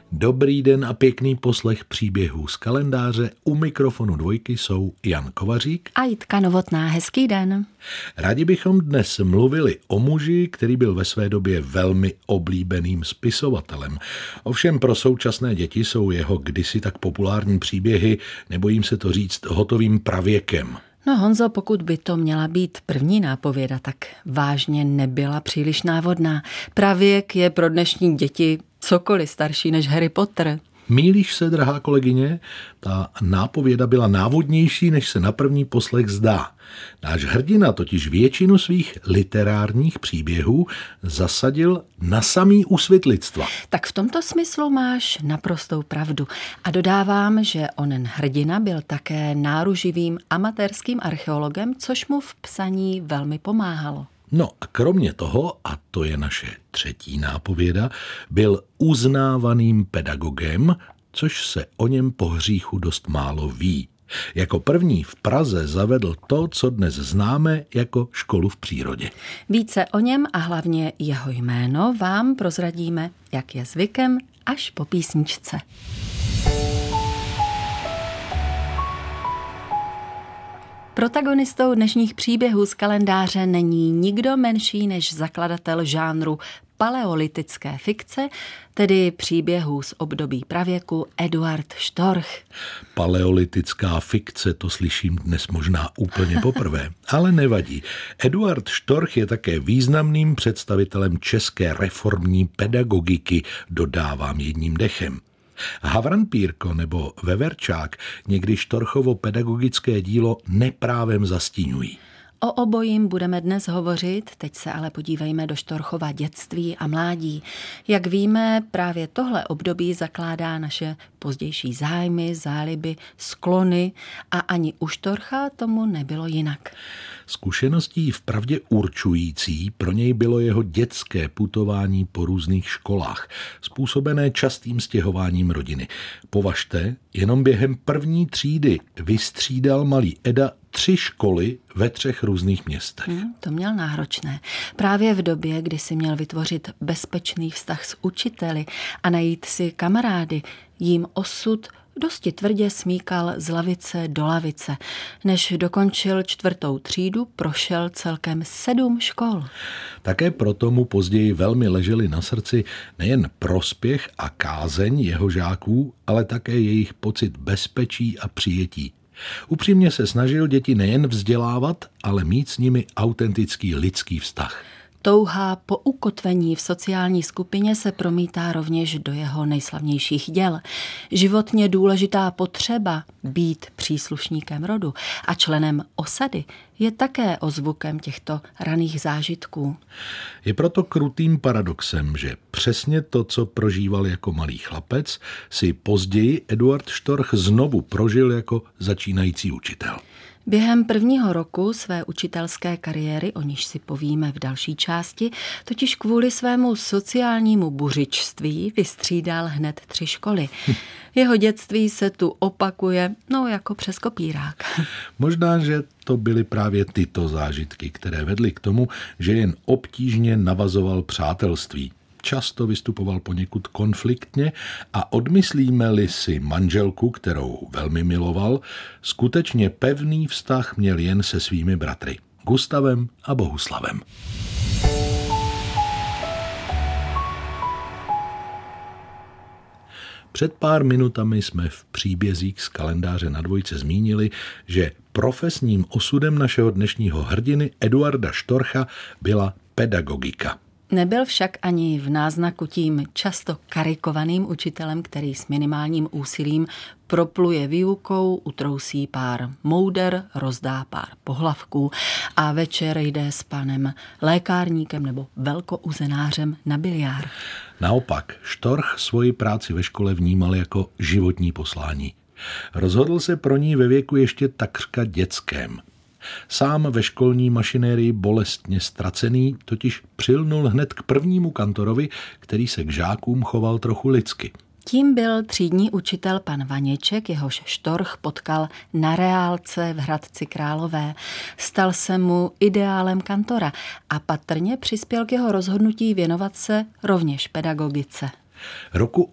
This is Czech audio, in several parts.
Dobrý den a pěkný poslech příběhů z kalendáře. U mikrofonu Dvojky jsou Jan Kovařík a Jitka Novotná. Hezký den. Rádi bychom dnes mluvili o muži, který byl ve své době velmi oblíbeným spisovatelem. Ovšem pro současné děti jsou jeho kdysi tak populární příběhy, nebojím se to říct, hotovým pravěkem. No Honzo, pokud by to měla být první nápověda, tak vážně nebyla příliš návodná. Pravěk je pro dnešní děti cokoliv starší než Harry Potter. Mýlíš se, drahá kolegyně? Ta nápověda byla návodnější, než se na první poslech zdá. Náš hrdina totiž většinu svých literárních příběhů zasadil na samý úsvit lidstva. Tak v tomto smyslu máš naprostou pravdu. A dodávám, že onen hrdina byl také náruživým amatérským archeologem, což mu v psaní velmi pomáhalo. No a kromě toho, a to je naše třetí nápověda, byl uznávaným pedagogem, což se o něm po hříchu dost málo ví. Jako první v Praze zavedl to, co dnes známe jako školu v přírodě. Více o něm a hlavně jeho jméno vám prozradíme, jak je zvykem, až po písničce. Protagonistou dnešních příběhů z kalendáře není nikdo menší než zakladatel žánru paleolitické fikce, tedy příběhů z období pravěku Eduard Štorch. Paleolitická fikce, to slyším dnes možná úplně poprvé, ale nevadí. Eduard Štorch je také významným představitelem české reformní pedagogiky, dodávám jedním dechem. Havranpírko nebo Veverčák někdy Štorchovo pedagogické dílo neprávem zastíňují. O obojím budeme dnes hovořit, teď se ale podívejme do Štorchova dětství a mládí. Jak víme, právě tohle období zakládá naše pozdější zájmy, záliby, sklony a ani u Štorcha tomu nebylo jinak. Zkušeností vpravdě určující pro něj bylo jeho dětské putování po různých školách, způsobené častým stěhováním rodiny. Považte, jenom během první třídy vystřídal malý Eda 3 školy ve 3 různých městech. To měl náročné. Právě v době, kdy si měl vytvořit bezpečný vztah s učiteli a najít si kamarády, jim osud dosti tvrdě smíkal z lavice do lavice. Než dokončil 4. třídu, prošel celkem 7 škol. Také proto mu později velmi ležely na srdci nejen prospěch a kázeň jeho žáků, ale také jejich pocit bezpečí a přijetí. Upřímně se snažil děti nejen vzdělávat, ale mít s nimi autentický lidský vztah. Touha po ukotvení v sociální skupině se promítá rovněž do jeho nejslavnějších děl. Životně důležitá potřeba být příslušníkem rodu a členem osady je také ozvukem těchto raných zážitků. Je proto krutým paradoxem, že přesně to, co prožíval jako malý chlapec, si později Eduard Štorch znovu prožil jako začínající učitel. Během prvního roku své učitelské kariéry, o níž si povíme v další části, totiž kvůli svému sociálnímu buřičství vystřídal hned 3 školy. Jeho dětství se tu opakuje, jako přes kopírák. Možná, že to byly právě tyto zážitky, které vedly k tomu, že jen obtížně navazoval přátelství. Často vystupoval poněkud konfliktně a odmyslíme-li si manželku, kterou velmi miloval, skutečně pevný vztah měl jen se svými bratry, Gustavem a Bohuslavem. Před pár minutami jsme v příbězích z kalendáře na Dvojce zmínili, že profesním osudem našeho dnešního hrdiny Eduarda Štorcha byla pedagogika. Nebyl však ani v náznaku tím často karikovaným učitelem, který s minimálním úsilím propluje výukou, utrousí pár mouder, rozdá pár pohlavků a večer jde s panem lékárníkem nebo velkouzenářem na biliár. Naopak, Štorch svoji práci ve škole vnímal jako životní poslání. Rozhodl se pro ní ve věku ještě takřka dětském. Sám ve školní mašinérii bolestně ztracený totiž přilnul hned k prvnímu kantorovi, který se k žákům choval trochu lidsky. Tím byl třídní učitel pan Vaněček, jehož Štorch potkal na reálce v Hradci Králové. Stal se mu ideálem kantora a patrně přispěl k jeho rozhodnutí věnovat se rovněž pedagogice. Roku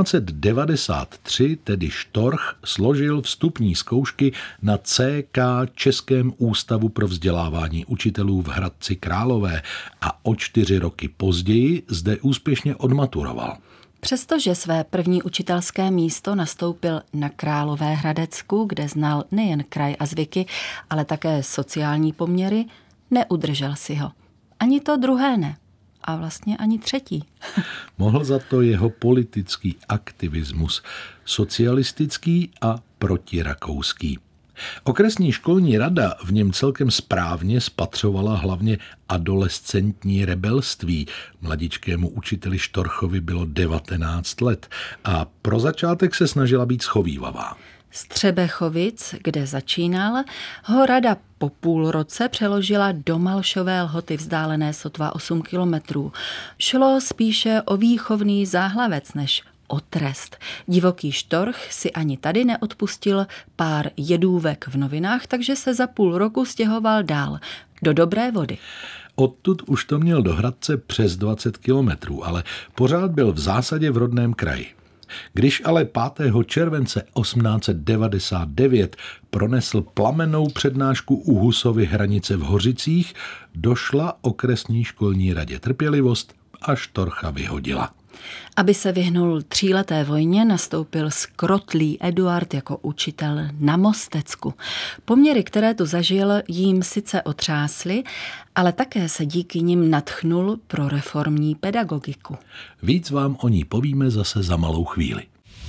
1893 tedy Štorch složil vstupní zkoušky na CK Českém ústavu pro vzdělávání učitelů v Hradci Králové a o 4 roky později zde úspěšně odmaturoval. Přestože své první učitelské místo nastoupil na Královéhradecku, kde znal nejen kraj a zvyky, ale také sociální poměry, neudržel si ho. Ani to druhé ne. A vlastně ani třetí. Mohl za to jeho politický aktivismus, socialistický a protirakouský. Okresní školní rada v něm celkem správně spatřovala hlavně adolescentní rebelství. Mladičkému učiteli Štorchovi bylo 19 let a pro začátek se snažila být schovívavá. Z Třebechovic, kde začínal, ho rada po půl roce přeložila do Malšové Lhoty vzdálené sotva 8 kilometrů. Šlo spíše o výchovný záhlavec než o trest. Divoký Štorch si ani tady neodpustil pár jedůvek v novinách, takže se za půl roku stěhoval dál, do Dobré Vody. Odtud už to měl do Hradce přes 20 kilometrů, ale pořád byl v zásadě v rodném kraji. Když ale 5. července 1899 pronesl plamennou přednášku u Husovy hranice v Hořicích, došla okresní školní radě trpělivost a Štorcha vyhodila. Aby se vyhnul 3leté vojně, nastoupil skrotlý Eduard jako učitel na Mostecku. Poměry, které tu zažil, jím sice otřásly, ale také se díky nim nadchnul pro reformní pedagogiku. Víc vám o ní povíme zase za malou chvíli.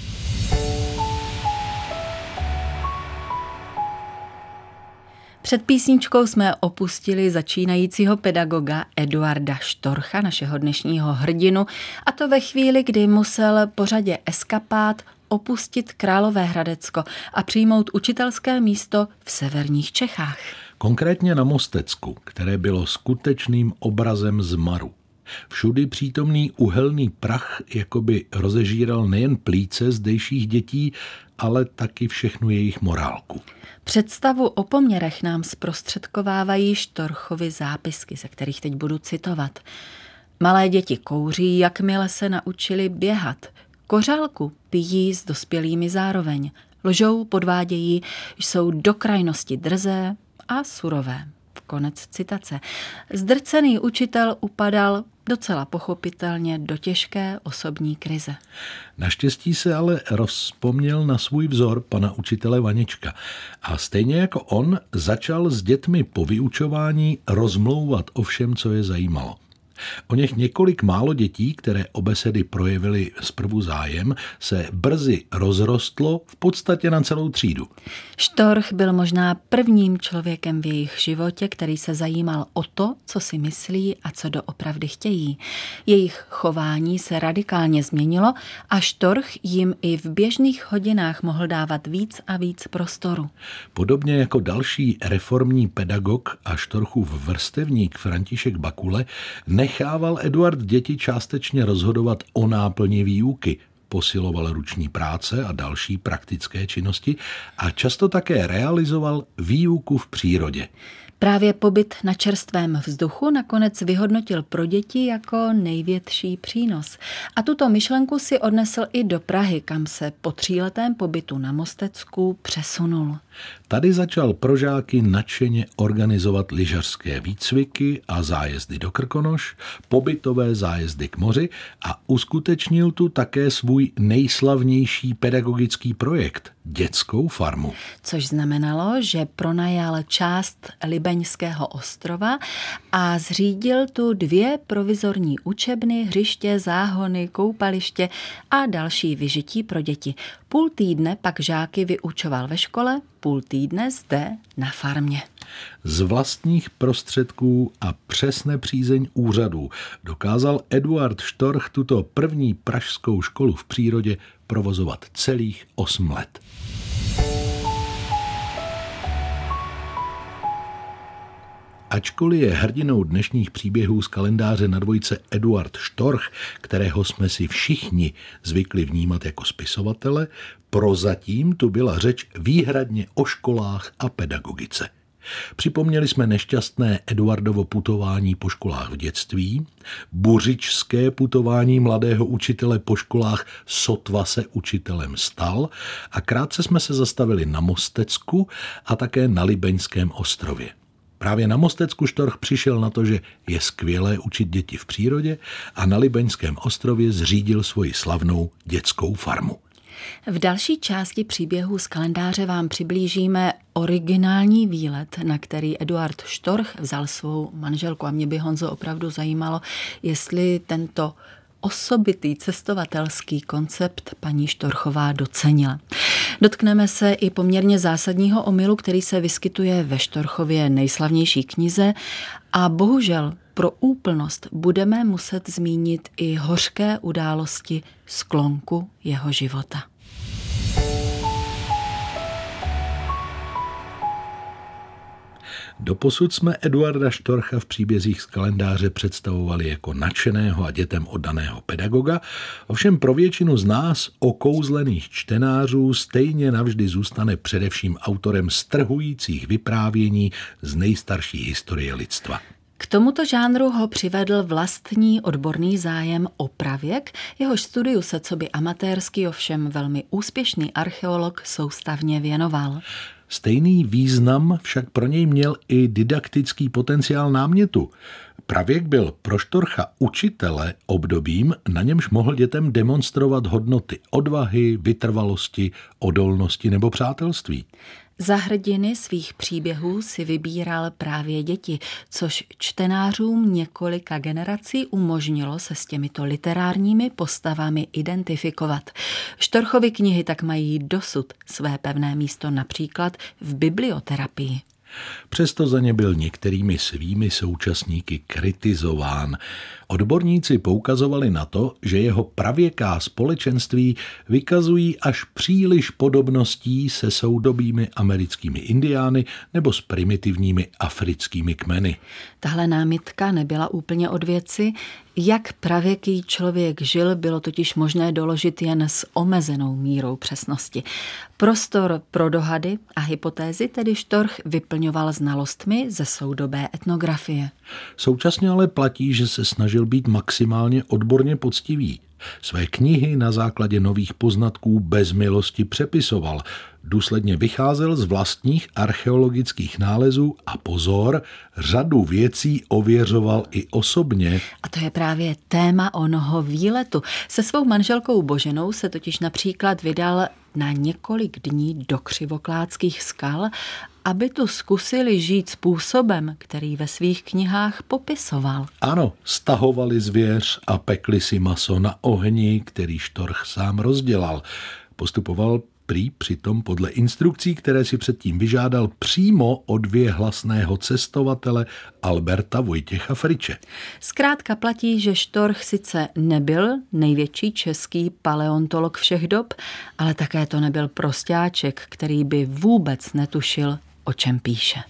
Před písničkou jsme opustili začínajícího pedagoga Eduarda Štorcha, našeho dnešního hrdinu, a to ve chvíli, kdy musel po řadě eskapád opustit Královéhradecko a přijmout učitelské místo v severních Čechách. Konkrétně na Mostecku, které bylo skutečným obrazem zmaru. Všudy přítomný uhelný prach jakoby rozežíral nejen plíce zdejších dětí, ale taky všechnu jejich morálku. Představu o poměrech nám zprostředkovávají Štorchovy zápisky, ze kterých teď budu citovat. Malé děti kouří, jakmile se naučili běhat. Kořálku pijí s dospělými zároveň. Lžou, podvádějí, jsou do krajnosti drzé a surové. Konec citace. Zdrcený učitel upadal docela pochopitelně do těžké osobní krize. Naštěstí se ale rozpomněl na svůj vzor pana učitele Vaněčka a stejně jako on začal s dětmi po vyučování rozmlouvat o všem, co je zajímalo. O něch několik málo dětí, které o besedy projevily zprvu zájem, se brzy rozrostlo v podstatě na celou třídu. Štorch byl možná prvním člověkem v jejich životě, který se zajímal o to, co si myslí a co doopravdy chtějí. Jejich chování se radikálně změnilo a Štorch jim i v běžných hodinách mohl dávat víc a víc prostoru. Podobně jako další reformní pedagog a Štorchův vrstevník František Bakule nechával Eduard děti částečně rozhodovat o náplni výuky, posiloval ruční práce a další praktické činnosti a často také realizoval výuku v přírodě. Právě pobyt na čerstvém vzduchu nakonec vyhodnotil pro děti jako největší přínos. A tuto myšlenku si odnesl i do Prahy, kam se po 3letém pobytu na Mostecku přesunul. Tady začal pro žáky nadšeně organizovat lyžařské výcviky a zájezdy do Krkonoš, pobytové zájezdy k moři a uskutečnil tu také svůj nejslavnější pedagogický projekt – dětskou farmu. Což znamenalo, že pronajal část Libeňského ostrova a zřídil tu 2 provizorní učebny, hřiště, záhony, koupaliště a další vyžití pro děti. Půl týdne pak žáky vyučoval ve škole, půl týdne zde na farmě. Z vlastních prostředků a přes nepřízeň úřadů dokázal Eduard Štorch tuto první pražskou školu v přírodě provozovat celých 8 let. Ačkoliv je hrdinou dnešních příběhů z kalendáře na dvojce Eduard Štorch, kterého jsme si všichni zvykli vnímat jako spisovatele, prozatím tu byla řeč výhradně o školách a pedagogice. Připomněli jsme nešťastné Eduardovo putování po školách v dětství, buřičské putování mladého učitele po školách sotva se učitelem stal a krátce jsme se zastavili na Mostecku a také na Libeňském ostrově. Právě na Mostecku Štorch přišel na to, že je skvělé učit děti v přírodě a na Libeňském ostrově zřídil svoji slavnou dětskou farmu. V další části příběhu z kalendáře vám přiblížíme originální výlet, na který Eduard Štorch vzal svou manželku. A mě by, Honzo, opravdu zajímalo, jestli tento osobitý cestovatelský koncept paní Štorchová docenila. Dotkneme se i poměrně zásadního omylu, který se vyskytuje ve Štorchově nejslavnější knize a bohužel pro úplnost budeme muset zmínit i hořké události sklonku jeho života. Doposud jsme Eduarda Štorcha v příbězích z kalendáře představovali jako nadšeného a dětem oddaného pedagoga, ovšem pro většinu z nás okouzlených čtenářů stejně navždy zůstane především autorem strhujících vyprávění z nejstarší historie lidstva. K tomuto žánru ho přivedl vlastní odborný zájem o pravěk, jehož studiu se coby amatérský, ovšem velmi úspěšný archeolog soustavně věnoval. Stejný význam však pro něj měl i didaktický potenciál námětu. Pravěk byl pro Štorcha učitele obdobím, na němž mohl dětem demonstrovat hodnoty odvahy, vytrvalosti, odolnosti nebo přátelství. Za hrdiny svých příběhů si vybíral právě děti, což čtenářům několika generací umožnilo se s těmito literárními postavami identifikovat. Štorchovy knihy tak mají dosud své pevné místo například v biblioterapii. Přesto za ně byl některými svými současníky kritizován. Odborníci poukazovali na to, že jeho pravěká společenství vykazují až příliš podobností se soudobými americkými indiány nebo s primitivními africkými kmeny. Tahle námitka nebyla úplně od věci. Jak pravěký člověk žil, bylo totiž možné doložit jen s omezenou mírou přesnosti. Prostor pro dohady a hypotézy tedy Štorch vyplňoval znalostmi ze soudobé etnografie. Současně ale platí, že se snažil být maximálně odborně poctivý. Své knihy na základě nových poznatků bez milosti přepisoval. Důsledně vycházel z vlastních archeologických nálezů a pozor, řadu věcí ověřoval i osobně. A to je právě téma onoho výletu. Se svou manželkou Boženou se totiž například vydal na několik dní do Křivoklátských skal, aby tu zkusili žít způsobem, který ve svých knihách popisoval. Ano, stahovali zvěř a pekli si maso na ohni, který Štorch sám rozdělal. Postupoval prý přitom podle instrukcí, které si předtím vyžádal přímo od věhlasného cestovatele Alberta Vojtěcha Friče. Zkrátka platí, že Štorch sice nebyl největší český paleontolog všech dob, ale také to nebyl prostáček, který by vůbec netušil, o čem píše.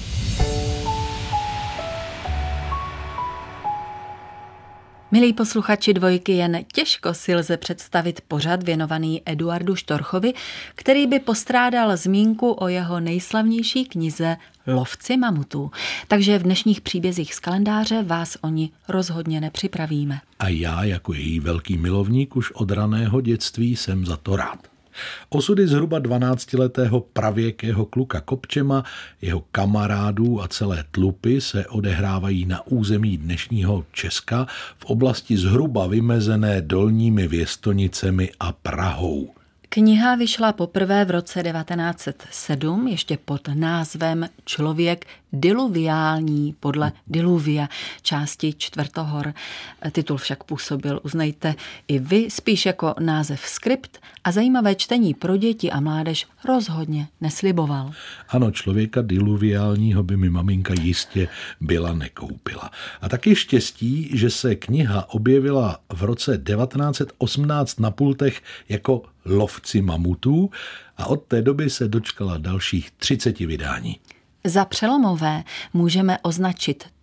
Milí posluchači Dvojky, jen těžko si lze představit pořad věnovaný Eduardu Štorchovi, který by postrádal zmínku o jeho nejslavnější knize Lovci mamutů. Takže v dnešních příbězích z kalendáře vás o ní rozhodně nepřipravíme. A já jako její velký milovník už od raného dětství jsem za to rád. Osudy zhruba 12letého pravěkého kluka Kopčema, jeho kamarádů a celé tlupy se odehrávají na území dnešního Česka v oblasti zhruba vymezené Dolními Věstonicemi a Prahou. Kniha vyšla poprvé v roce 1907 ještě pod názvem Člověk diluviální podle Diluvia, části Čtvrtohor. Titul však působil, uznejte, i vy spíš jako název skript a zajímavé čtení pro děti a mládež rozhodně nesliboval. Ano, Člověka diluviálního by mi maminka jistě byla nekoupila. A taky štěstí, že se kniha objevila v roce 1918 na pultech jako Lovci mamutů a od té doby se dočkala dalších 30 vydání. Za přelomové můžeme označit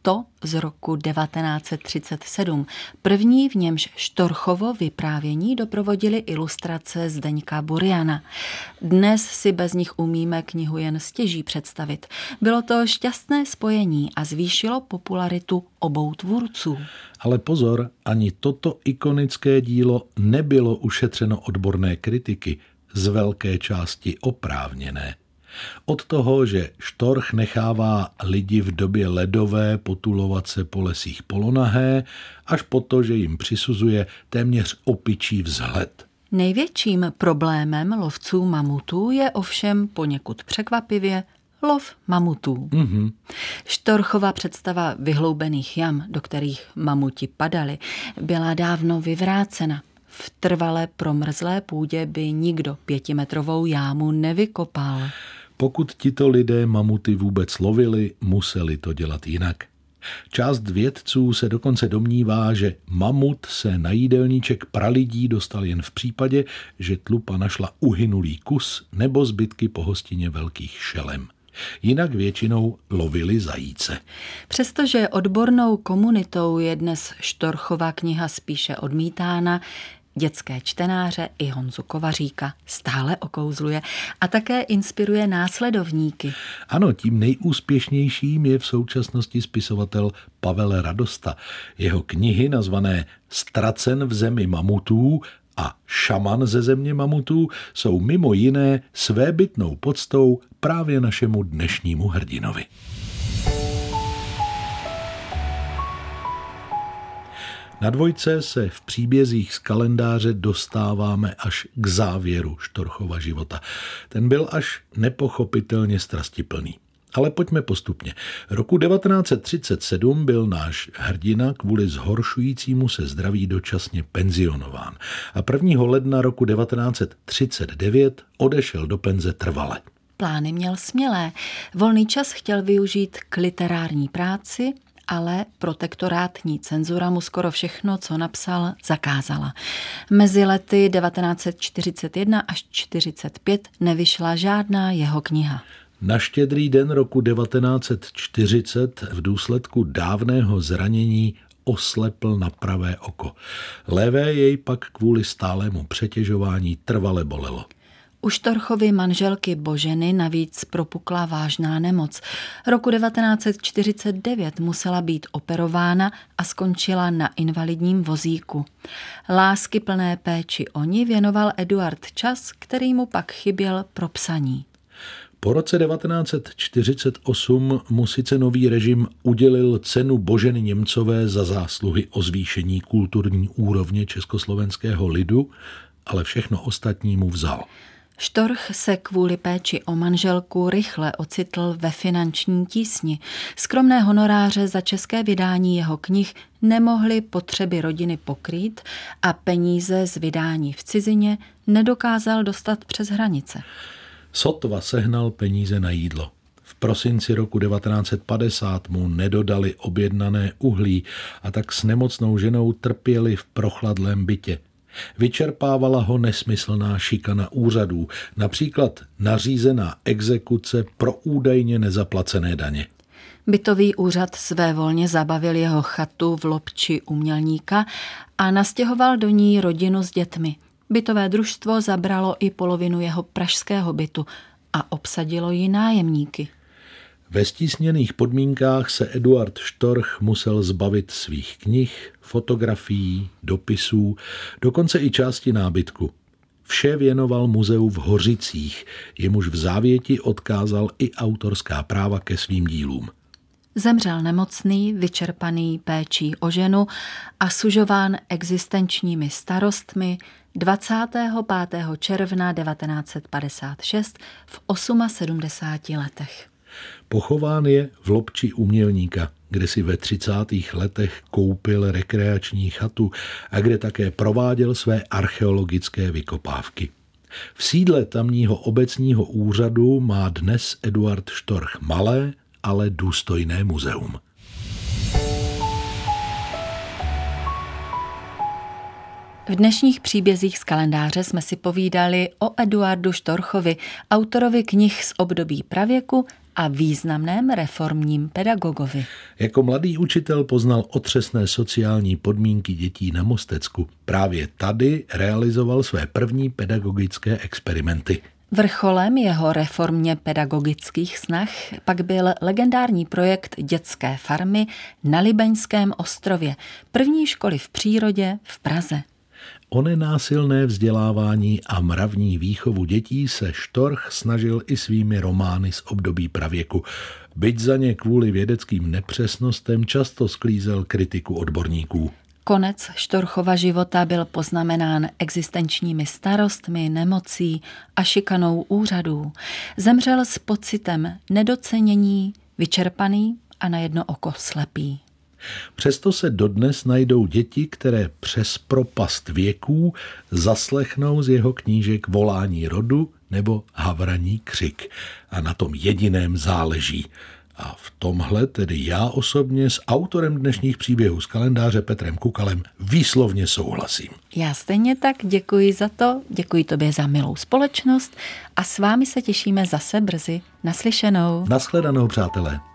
To z roku 1937. První, v němž Štorchovo vyprávění doprovodily ilustrace Zdeňka Buriana. Dnes si bez nich umíme knihu jen stěží představit. Bylo to šťastné spojení a zvýšilo popularitu obou tvůrců. Ale pozor, ani toto ikonické dílo nebylo ušetřeno odborné kritiky, z velké části oprávněné. Od toho, že Štorch nechává lidi v době ledové potulovat se po lesích polonahé, až po to, že jim přisuzuje téměř opičí vzhled. Největším problémem lovců mamutů je ovšem poněkud překvapivě lov mamutů. Štorchova představa vyhloubených jam, do kterých mamuti padali, byla dávno vyvrácena. V trvale promrzlé půdě by nikdo 5metrovou jámu nevykopal. Pokud tito lidé mamuty vůbec lovili, museli to dělat jinak. Část vědců se dokonce domnívá, že mamut se na jídelníček pralidí dostal jen v případě, že tlupa našla uhynulý kus nebo zbytky po hostině velkých šelem. Jinak většinou lovili zajíce. Přestože odbornou komunitou je dnes Štorchova kniha spíše odmítána, dětské čtenáře i Honzu Kovaříka stále okouzluje a také inspiruje následovníky. Ano, tím nejúspěšnějším je v současnosti spisovatel Pavel Radosta. Jeho knihy nazvané Ztracen v zemi mamutů a Šaman ze země mamutů jsou mimo jiné svébytnou poctou právě našemu dnešnímu hrdinovi. Na dvojce se v příbězích z kalendáře dostáváme až k závěru Štorchova života. Ten byl až nepochopitelně strastiplný. Ale pojďme postupně. Roku 1937 byl náš hrdina kvůli zhoršujícímu se zdraví dočasně penzionován a 1. ledna roku 1939 odešel do penze trvale. Plány měl smělé. Volný čas chtěl využít k literární práci, ale protektorátní cenzura mu skoro všechno, co napsal, zakázala. Mezi lety 1941 až 1945 nevyšla žádná jeho kniha. Na Štědrý den roku 1940 v důsledku dávného zranění oslepl na pravé oko. Levé jej pak kvůli stálému přetěžování trvale bolelo. U Štorchovy manželky Boženy navíc propukla vážná nemoc. Roku 1949 musela být operována a skončila na invalidním vozíku. Láskyplné péči o ní věnoval Eduard čas, který mu pak chyběl pro psaní. Po roce 1948 mu sice nový režim udělil cenu Boženy Němcové za zásluhy o zvýšení kulturní úrovně československého lidu, ale všechno ostatní mu vzal. Štorch se kvůli péči o manželku rychle ocitl ve finanční tísni. Skromné honoráře za české vydání jeho knih nemohly potřeby rodiny pokrýt a peníze z vydání v cizině nedokázal dostat přes hranice. Sotva sehnal peníze na jídlo. V prosinci roku 1950 mu nedodali objednané uhlí a tak s nemocnou ženou trpěli v prochladlém bytě. Vyčerpávala ho nesmyslná šikana úřadů, například nařízená exekuce pro údajně nezaplacené daně. Bytový úřad svévolně zabavil jeho chatu v Lopči u Mělníka a nastěhoval do ní rodinu s dětmi. Bytové družstvo zabralo i polovinu jeho pražského bytu a obsadilo ji nájemníky. Ve stísněných podmínkách se Eduard Štorch musel zbavit svých knih, fotografií, dopisů, dokonce i části nábytku. Vše věnoval muzeu v Hořicích, jemuž v závěti odkázal i autorská práva ke svým dílům. Zemřel nemocný, vyčerpaný péčí o ženu a sužován existenčními starostmi 25. června 1956 v 78 letech. Pochován je v Lopči u Mělníka, kde si ve 30. letech koupil rekreační chatu a kde také prováděl své archeologické vykopávky. V sídle tamního obecního úřadu má dnes Eduard Štorch malé, ale důstojné muzeum. V dnešních příbězích z kalendáře jsme si povídali o Eduardu Štorchovi, autorovi knih z období pravěku a významném reformním pedagogovi. Jako mladý učitel poznal otřesné sociální podmínky dětí na Mostecku. Právě tady realizoval své první pedagogické experimenty. Vrcholem jeho reformně pedagogických snah pak byl legendární projekt dětské farmy na Libeňském ostrově, první školy v přírodě v Praze. O nenásilné vzdělávání a mravní výchovu dětí se Štorch snažil i svými romány z období pravěku. Byť za ně kvůli vědeckým nepřesnostem často sklízel kritiku odborníků. Konec Štorchova života byl poznamenán existenčními starostmi, nemocí a šikanou úřadů. Zemřel s pocitem nedocenění, vyčerpaný a na jedno oko slepý. Přesto se dodnes najdou děti, které přes propast věků zaslechnou z jeho knížek Volání rodu nebo Havraní křik. A na tom jediném záleží. A v tomhle tedy já osobně s autorem dnešních příběhů z kalendáře Petrem Kukalem výslovně souhlasím. Já stejně tak děkuji za to, děkuji tobě za milou společnost a s vámi se těšíme zase brzy. Naslyšenou. Nashledanou, přátelé.